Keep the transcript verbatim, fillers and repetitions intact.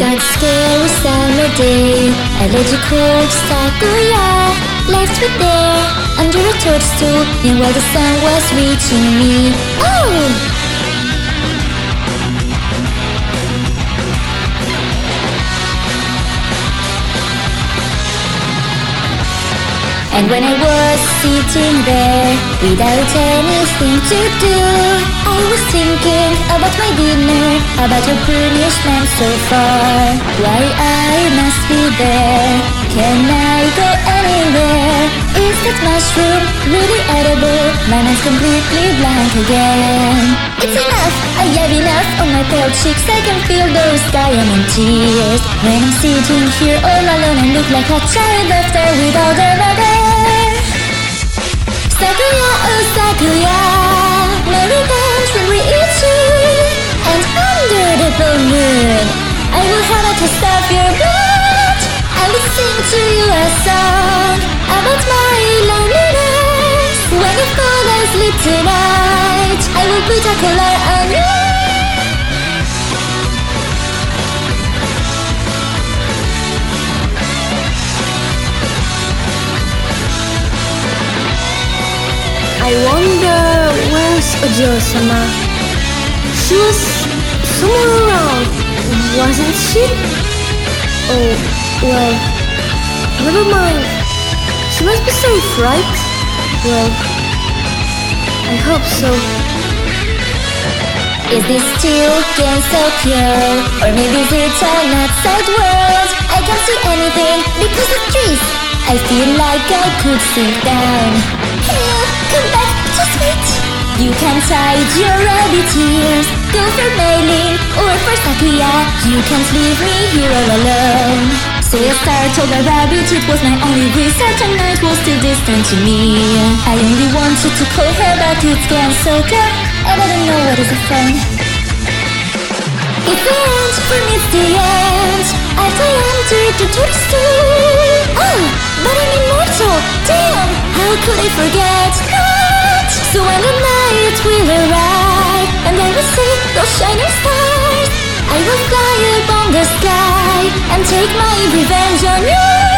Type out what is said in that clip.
that scary summer day, I led you cold Sakuya, left me there under a toadstool, and while the sun was reaching me. Oh! And when I was sitting there without anything to do, I was thinking about my dinner, about your punishment so far. Why I must be there? Can I go anywhere? Is that mushroom really edible? My mind's completely blank again. It's enough! I have enough on my pale cheeks. I can feel those diamond tears when I'm sitting here all alone and look like a child left there without their mother. Sakuya, oh Sakuya, my revenge will reach you. And under the full moon, I will have a taste of your blood. I will sing to you a song about my loneliness. When you fall asleep tonight, I will put a collar on you. I wonder where's Ojiro-sama? She was somewhere around, wasn't she? Oh, well, never mind. She must be safe, right? Well, I hope so. Is this still game so pure? Or maybe is it an outside world? I can't see anything because of trees. I feel like I could sink down. Hey, come back, just wait. You can't hide your rabbit tears. Go for Meilin or for Sakuya. You can't leave me here all alone. So I started told my rabbit it was my only reason. The night was still distant to me. I only wanted to call her, but it's gone so dark, and I don't know what is the fun. It's the end, for me it's the end. After I entered the toadstool. Oh, but I'm immortal, damn, how could I forget that? So when the night will arrive, and I will see those shining stars, I will fly upon the sky and take my revenge on you.